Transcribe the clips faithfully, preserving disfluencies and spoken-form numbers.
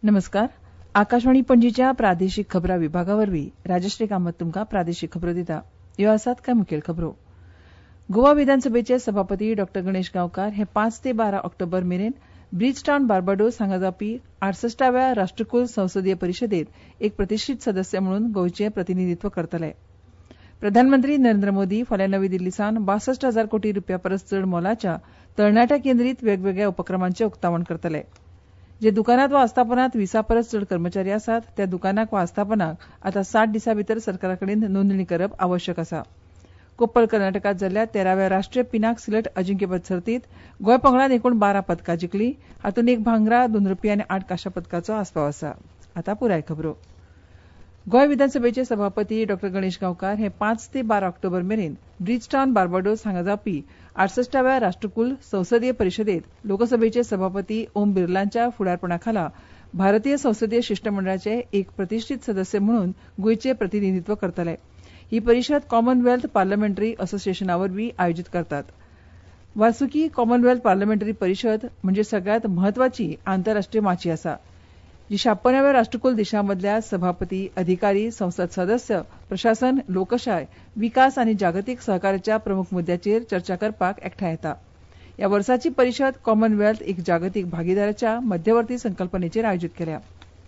नमस्कार. आकाशवाणी पणजीच्या प्रादेशीक खबरां विभागावरवीं राजश्री कामत तुमकां प्रादेशीक खबरो दिता. ह्यो आसात कांय मुखेल खबरो. गोवा विधानसभेचे सभापती डॉ गणेश गांवकार हे पांच ते बारा ऑक्टोबर मेरेन ब्रिजटावन बार्बाडोस हांगा जावपी अडुसश्टाव्या राष्ट्रकुल संसदीय परिशदेत एक प्रतिश्ठीत सदस्य म्हणून गोंयचें प्रतिनिधीत्व करतले. प्रधानमंत्री नरेंद्र मोदी फाल्यां नवी दिल्लीसावन बासष्ट हजार कोटी रुपया परस चड मोलाच्या तरणाट्या केंद्रीत वेगवेगळ्या उपक्रमांचें उक्तावण करतले. जे दुकानांत वा आस्थापनांत वीसा परस चड कर्मचारी आसात त्या दुकानाक वा आस्थापनाक आतां साठ दिसां भितर सरकारा कडेन नोंदणी करप आवश्यक आसा. कोप्पल कर्नाटकांत जाल्ल्या तेराव्या राष्ट्रीय पिनाक सिलट अजिंक्यपद सर्तींत गोंय पंगडान एकूण बारा पदकां जिखलीं. हातूंत एक भांगरा, दोन रुपी आनी आठ कांश्या पदकांचो आस्पाव आसा. आतां पुराय खबरो. गोंय विधानसभेचे सभापती डॉ गणेश गांवकार हे पांच ते बारा ऑक्टोबर मेरेन ब्रिजटावन बार्बाडोस हांगा जावपी अडुसश्टाव्या राष्ट्रकुल संसदीय परिशदेत लोकसभेचे सभापती ओम बिर्लांच्या फुडारपणा खाला भारतीय संसदीय शिष्टमंडळाचे एक प्रतिश्ठीत सदस्य म्हणून गोंयचें प्रतिनिधीत्व करतले. ही परिशद कॉमनवेल्थ पार्लमेंटरी असोसिएशना वरवीं आयोजीत करतात. वासुकी कॉमनवेल्थ पार्लमेंटरी परिशद म्हणजे सगळ्यांत म्हत्वाची आंतरराष्ट्रीय माची आसा. जी छप्पनाव्या राष्ट्रकुल देशांमदल्या सभापती, अधिकारी, संसद सदस्य, प्रशासन, लोकशाय, विकास आनी जागतीक सहकार्याच्या प्रमुख मुद्द्यांचेर चर्चा करपाक एकठांय येता. ह्या वर्साची परिशद कॉमनवेल्थ एक जागतीक भागीदाराच्या मध्यवर्ती संकल्पनेचेर आयोजीत केल्या.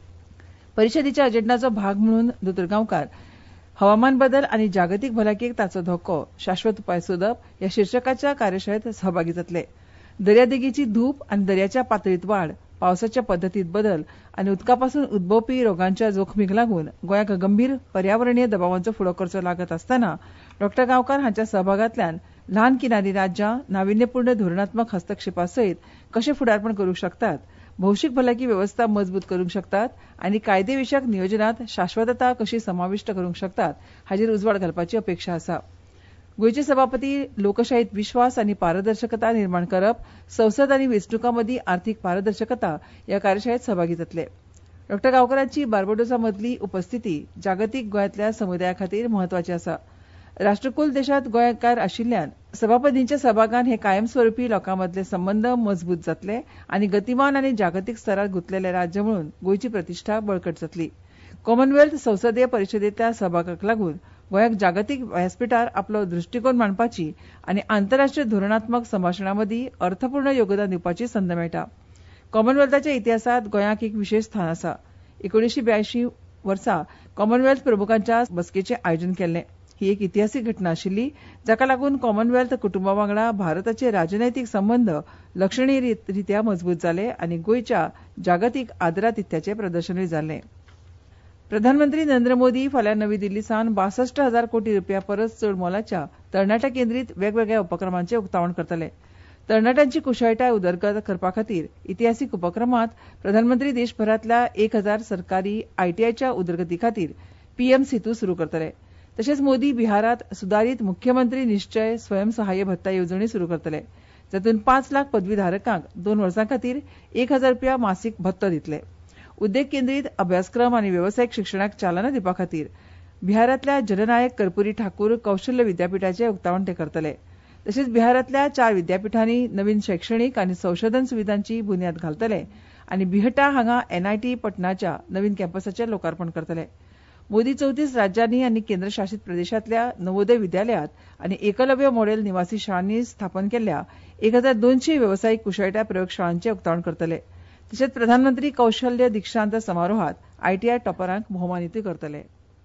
परिशदेच्या अजेंडाचो भाग म्हणून दोतोर गांवकार हवामान बदल आनी जागतीक भलायकेक ताचो धोको शाश्वत उपाय सोदप ह्या शिर्षकाच्या कार्यशाळेंत सहभागी जातले. दर्यादेगेची धूप आनी दर्याच्या पातळींत वाड, पावसाच्या पद्दतींत बदल आनी उदकापासून उद्भवपी रोगांच्या जोखमीक लागून गोंयाक गंभीर पर्यावरणीय दबावांचो फुडो करचो लागत आसतना डॉ गांवकार हांच्या सहभागांतल्यान ल्हान किनारी राज्यां नाविन्यपूर्ण धोरणात्मक हस्तक्षेपा सयत कशें फुडारपण करूंक शकतात, भौशीक भलायकी वेवस्था मजबूत करूंक शकतात आनी कायदेविशयक नियोजनांत शाश्वतता कशी समाविष्ट करूंक शकतात हाचेर उजवाड घालपाची अपेक्षा आसा. गोंयचे सभापती लोकशायेंत विश्वास आनी पारदर्शकता निर्माण करप, संसद आनी वेंचणुकां मदीं आर्थीक पारदर्शकता ह्या कार्यशाळेंत सहभागी जातले. डॉ गांवकारांची बार्बाडोसा मदली उपस्थिती जागतीक गोंयांतल्या समुदाया खातीर म्हत्वाची आसा. राष्ट्रकुल देशांत गोंयकार आशिल्ल्यान सभापतींच्या सभागान हे कायमस्वरुपी लोकां मदले संबंद मजबूत जातले आनी गतीमान आनी जागतीक स्तरार गुंतलेलें राज्य म्हणून गोंयची प्रतिश्ठा बळकट जातली. कॉमनवेल्थ संसदीय परिशदेंतल्या सहभागाक लागून गोंयाक जागतीक व्यासपीठार आपलो दृश्टीकोन मांडपाची आनी आंतरराष्ट्रीय धोरणात्मक संभाशणां मदीं अर्थपूर्ण योगदान दिवपाची संद मेळटा. कॉमनवेल्थाच्या इतिहासांत गोंयाक एक विशेश स्थान आसा. एकुणीशे ब्यायशीं वर्सा कॉमनवेल्थ प्रमुखांच्या बसकेचें आयोजन केल्लें. ही एक इतिहासीक घटना आशिल्ली जाका लागून कॉमनवेल्थ कुटुंबा वांगडा भारताचे राजनैतीक संबंद लक्षणीय रित्या मजबूत जाले आनी गोंयच्या जागतीक आदरातिथ्याचें प्रदर्शनूय जाल्लें. प्रधानमंत्री नरेंद्र मोदी फाल्यां नवी दिल्लीसावन बासष्ट हजार कोटी रुपया परस चड मोलाच्या तरणाट्या केंद्रीत वेगवेगळ्या उपक्रमांचें उक्तावण करतले. तरणाट्यांची कुशळटाय उदरगत करपा खातीर इतिहासीक उपक्रमांत प्रधानमंत्री देशभरांतल्या एक हजार सरकारी आयटीआयच्या उदरगती खातीर पीएम सेतू सुरू करतले. तशेंच मोदी बिहारांत सुदारीत मुख्यमंत्री निश्चय स्वयंसहाय्य भत्ता येवजणी सुरू करतले. जातूंत पांच लाख पदवीधारकांक दोन वर्सां खातीर एक हजार रुपया मासीक भत्तो दितले. उद्देग केंद्रीत अभ्यासक्रम आनी वेवसायीक शिक्षणाक चालना दिवपा खातीर बिहारांतल्या जननायक कर्पुरी ठाकूर कौशल्य विद्यापीठाचें उक्तावण ते करतले. तशेंच बिहारांतल्या चार विद्यापीठांनी नवीन शैक्षणीक आनी संशोधन सुविधांची बुन्याद घालतले आनी बिहटा हांगा एनआयटी पटनाच्या नवीन कॅम्पसाचें लोकार्पण करतले. मोदी चवतीस राज्यांनी आनी केंद्रशासीत प्रदेशांतल्या नवोदय विद्यालयांत आनी एकलव्य मॉडेल निवासी शाळांनी स्थापन केल्ल्या एक हजार दोनशे वेवसायीक कुशळटाय प्रयोगशाळांचें उक्तावण करतले. तशेंच प्रधानमंत्री कौशल्य दिक्षांत समारोहात आयटीआय टॉपरांक भोवमानीतूय करतले.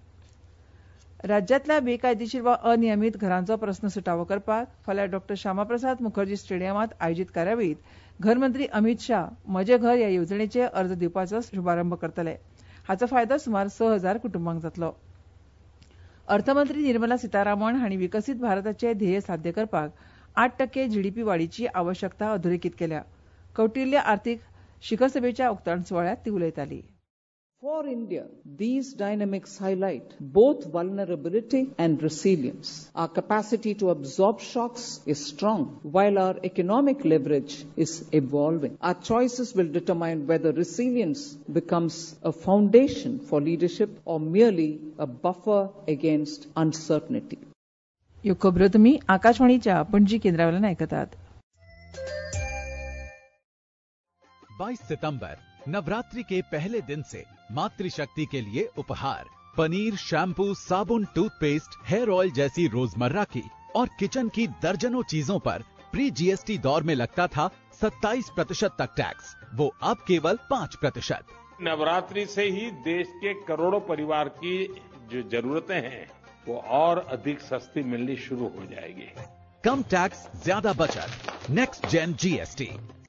राज्यांतल्या बेकायदेशीर वा अनियमीत घरांचो प्रस्न सुटावो करपाक फाल्यां डॉ श्यामाप्रसाद मुखर्जी स्टेडियमांत आयोजीत कार्यावळींत घरमंत्री अमीत शाह म्हजें घर ह्या येवजणेचे अर्ज दिवपाचो शुभारंभ करतले. हाचो फायदो सुमार स हजार कुटुंबांक जातलो. अर्थमंत्री निर्मला सीतारामन हांणी विकसीत भारताचें ध्येय साध्य करपाक आठ टक्के जीडीपी वाडीची आवश्यकता अधोरेखीत केल्या. कौटिल्य आर्थीक शिखर सभेच्या उक्तावण सुवाळ्यात ती उलयताली. For India, these dynamics highlight both vulnerability and resilience. Our capacity to absorb shocks is strong, while our economic leverage is evolving. Our choices will determine whether resilience becomes a foundation for leadership or merely a buffer against uncertainty. ह्यो खबरो तुमी आकाशवाणीच्या पणजी केंद्रावयल्यान आयकतात. बाईस सितंबर नवरात्रि के पहले दिन से मातृशक्ति के लिए उपहार, पनीर, शैम्पू, साबुन, टूथपेस्ट, हेयर ऑयल जैसी रोजमर्रा की और किचन की दर्जनों चीजों पर प्री जीएसटी दौर में लगता था सत्ताईस प्रतिशत तक टैक्स, वो अब केवल पाँच प्रतिशत। नवरात्रि से ही देश के करोड़ों परिवार की जो जरूरतें हैं वो और अधिक सस्ती मिलनी शुरू हो जाएगी। कम टैक्स, ज्यादा बचत, next gen GST.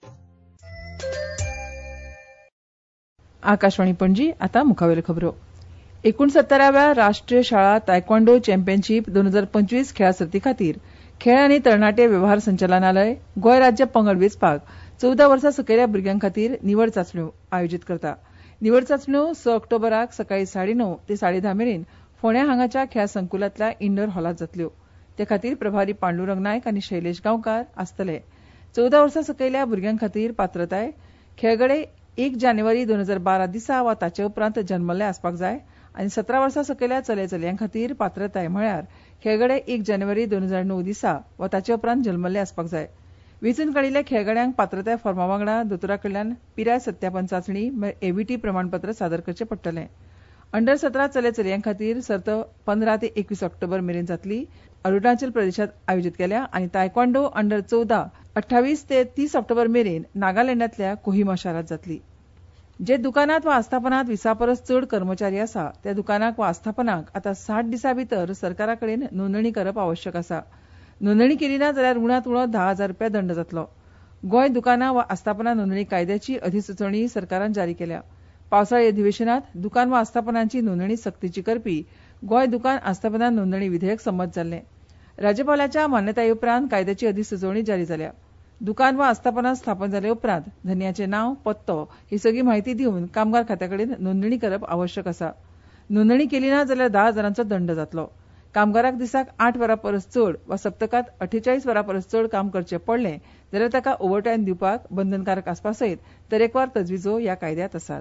Akashvani Panaji. आता मुखावेल खबरो. एकोणसत्तराव्या राष्ट्रीय शाळा तायक्वांडो चॅम्पियनशीप दोन हजार पंचवीस खेळा सर्ती खातीर खेळ आनी तरणाटे वेव्हार संचालनालय गोंय राज्य पंगड वेंचपाक चौदा वर्सां सकयल्या भुरग्यां खातीर निवड चांचण्यो आयोजीत करता. निवड चांचण्यो स ऑक्टोबराक सकाळी साडे णव ते साडे धा मेरेन फोंड्या हांगाच्या खेळा संकुलांतल्या इंडोर हॉलांत जातल्यो. ते खातीर प्रभारी पांडुरंग नायक आनी शैलेश गांवकार आसतले. चौदा वर्सां सकयल्या भुरग्यां खातीर पात्रताय खेळगडे एक जानेवारी दोन हजार बारा दिसा वा ताचे उपरांत जल्मल्ले आसपाक जाय आनी सतरा वर्सां सकयल्या चले चलयां खातीर पात्रताय म्हळ्यार खेळगडे एक जानेवारी दोन हजार णव दिसा वा ताचे उपरांत जल्मल्ले आसपाक जाय. वेंचून काडिल्ल्या खेळगड्यांक पात्रताय फॉर्मा वांगडा दोतोरा कडल्यान पिराय सत्यापन चांचणी एव्हीटी प्रमाणपत्र सादर करचें पडटलें. अंडर सतरा चले चलयां खातीर सर्त पंदरा ते एकवीस ऑक्टोबर मेरेन जातली. अरुणाचल प्रदेशांत आयोजीत केल्या आनी तायक्वांडो अंडर चौदा अठ्ठावीस ते तीस ऑक्टोबर मेरेन नागालँडांतल्या कोहिमा शारांत जातली. जे दुकानांत वा आस्थापनांत विसा परस चड कर्मचारी आसा त्या दुकानाक वा आस्थापनाक आतां साठ दिसां भितर सरकारा कडेन नोंदणी करप आवश्यक आसा. नोंदणी केली ना जाल्यार उणांत उणो धा हजार रुपया दंड जातलो. गोंय दुकानां वा आस्थापना नोंदणी कायद्याची अधिसुचोवणी सरकारान जारी केल्या. पावसाळी अधिवेशनांत दुकान वा आस्थापनांची नोंदणी सक्तीची करपी गोंय दुकान आस्थापना नोंदणी विधेयक संमत जाल्लें. राज्यपालाच्या मान्यताये उपरांत कायद्याची अधिसुचोवणी जारी जाल्या. दुकान वा आस्थापना स्थापन जाले उपरांत धन्याचें नांव, पत्तो ही सगळी म्हायती दिवन कामगार खात्या कडेन नोंदणी करप आवश्यक आसा. नोंदणी केली ना जाल्यार धा हजारांचो दंड जातलो. कामगाराक दिसाक आठ वरां परस चड वा सप्तकांत अठ्ठेचाळीस वरां परस चड काम करचें पडलें जाल्यार ताका ओव्हरटायम दिवपाक बंधनकारक आसपा सयत तरेकवार तजवीजो ह्या कायद्यांत आसात.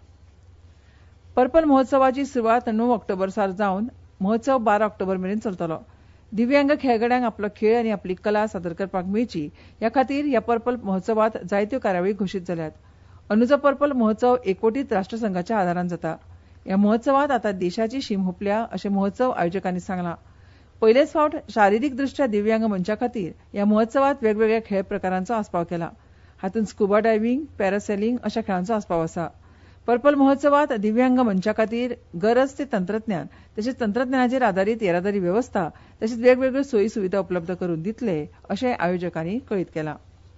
पर्पल महोत्सवाची सुरवात णव ऑक्टोबर सावन जावन महोत्सव बारा ऑक्टोबर मेरेन चलतलो. दिव्यांग खेळगड्यांक आपलो खेळ आनी आपली कला सादर करपाक मेळची ह्या खातीर ह्या पर्पल महोत्सवांत जायत्यो कार्यावळी घोशीत जाल्यात. अंदूचो पर्पल महोत्सव एकवटीत राष्ट्रसंघाच्या आदारान जाता. ह्या महोत्सवांत आतां देशाची शीम हुंपल्या अशें महोत्सव आयोजकांनी सांगलां. पयलेच फावट शारिरीक दृश्ट्या दिव्यांग मनशा खातीर ह्या महोत्सवांत वेगवेगळ्या खेळ प्रकारांचो आस्पाव केला. हातूंत स्कुबा डायव्हिंग, पॅरासेलिंग अशा खेळांचो आस्पाव आसा. पर्पल महोत्सवांत दिव्यांग मनशा खातीर गरज ते तंत्रज्ञान तशेंच तंत्रज्ञानाचेर आदारीत येरादारी वेवस्था तशेंच वेगवेगळ्यो सोयी सुविधा उपलब्ध करून दितले अशें आयोजकांनी कळीत केलां.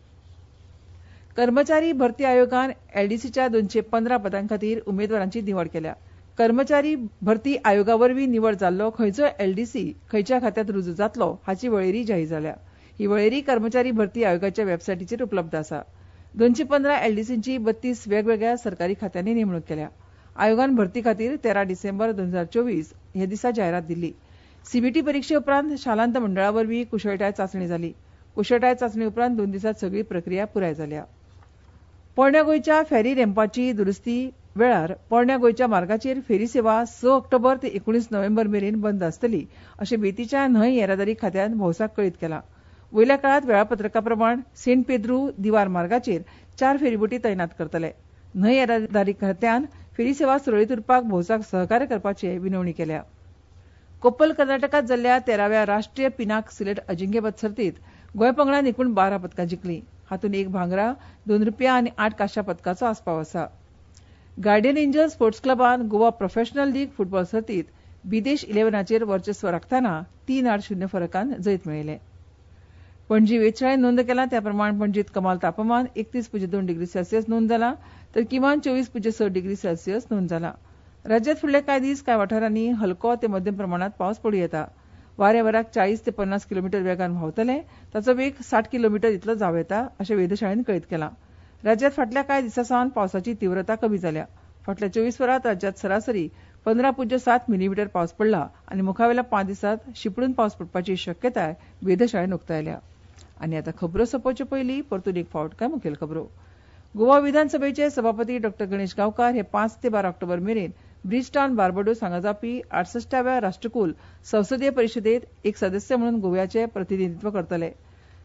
कर्मचारी भरती आयोगान एलडीसीच्या दोनशे पंदरा पदां खातीर उमेदवारांची निवड केल्या. कर्मचारी भरती आयोगा वरवीं निवड जाल्लो खंयचोय एलडीसी खंयच्या खात्यांत रुजू जातलो हाची वळेरी जाहीर जाल्या. ही वळेरी कर्मचारी भरती आयोगाच्या वेबसायटीचेर उपलब्ध आसा. दोनशे पंदरा एलडीसींची बत्तीस वेगवेगळ्या सरकारी खात्यांनी नेमणूक केल्या. आयोगान भरती खातीर तेरा डिसेंबर दोन हजार चोवीस हे दिसा जायरात दिल्ली. सीबीटी परीक्षे उपरांत शालांत मंडळा वरवीं कुशळटाय चांचणी जाली. कुशळटाय चांचणी उपरांत दोन दिसांत सगळी प्रक्रिया पुराय जाल्या. पोरण्या गोंयच्या फेरी रॅम्पाची दुरुस्ती वेळार पोरण्या गोंयच्या मार्गाचेर फेरी सेवा स ऑक्टोबर ते एकुणीस नोव्हेंबर मेरेन बंद आसतली अशें बेतीच्या न्हंय येरादारी खात्यान भौसाक कळीत केलां. वयल्या काळात वेळापत्रका प्रमाण सेंट पेद्रू दिवार मार्गाचेर चार फेरीबोटी तैनात करतले. न्हंय येरादारी खात्यान फेरी सेवा सुरळीत उरपाक भौसाक सहकार्य करपाचे विनवणी केल्या. कोप्पल कर्नाटकांत जाल्ल्या तेराव्या राष्ट्रीय पिनाक सिलेट अजिंक्यपद सर्तीत गोंय पंगडान एकूण बारा पदकां जिखलीं. हातूंत एक भांगरा, दोन रुपया आनी आठ कांश्या पदकांचो आस्पाव आसा. गार्डियन एंजल स्पोर्ट्स क्लबान गोवा प्रोफेशनल लीग फुटबॉल सर्तीत बिदेश इलेव्हनाचेर वर्चस्व राखतना तीन आड शुन्य फरकान जैत मेळयलें. पणजी वेधशाळेन नोंद केला त्या प्रमाण पणजीत कमाल तापमान एकतीस पुज्य दोन डिग्री सेल्सियस नोंद जाला तर किमान चोवीस पुज्य स डिग्री सेल्सियस नोंद जाला. राज्यांत फुडले कांय दीस कांय वाठारांनी हलको ते मध्यम प्रमाणात पावस पडूं येता. वारे वराक चाळीस ते पन्नास किलोमीटर वेगान व्हांवतले ताचो वेग साठ किलोमीटर इतलो जाव येता अशें वेधशाळेन कळीत केलां. राज्यांत फाटल्या कांय दिसां सावन पावसाची तीव्रता कमी जाल्या. फाटल्या चोवीस वरांत राज्यांत सरासरी पंदरा पुज्य सात मिलीमीटर पावस पडला आनी मुखावेल्या पांच दिसांत शिपडून पावस पडपाची शक्यताय वेधशाळेन उक्तायल्या. आनी आतां खबरो सोंपोवचे पयलीं परतून एक फावट कांय मुखेल खबरो. गोवा विधानसभेचे सभापती डॉ गणेश गांवकार हे पांच ते बारा ऑक्टोबर मेरेन ब्रिजटावन बार्बाडोस हांगा जावपी आडसश्टाव्या राष्ट्रकुल संसदीय परिशदेंत एक सदस्य म्हणून गोव्याचें प्रतिनिधीत्व करतले.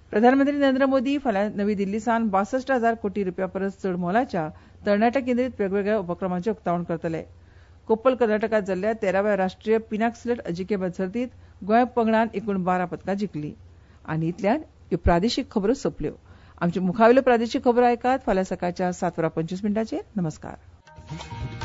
प्रधानमंत्री नरेंद्र मोदी फाल्यां नवी दिल्ली सावन बासष्ट हजार कोटी रुपया परस चड मोलाच्या तरणाट्या केंद्रीत वेगवेगळ्या उपक्रमांचे उक्तावण करतले. कोप्पल कर्नाटकांत जाल्ल्या तेराव्या राष्ट्रीय पिनाक अजिंक्यपद सर्तींत गोंय पंगडान एकूण बारा पदकां जिखलीं. आनी इतल्यान ह्यो प्रादेशीक खबरो सोंपल्यो. आमच्यो मुखावेल्यो प्रादेशीक खबरो आयकात फाल्यां सकाळच्या सात वरां पंचवीस मिनटांचेर. नमस्कार.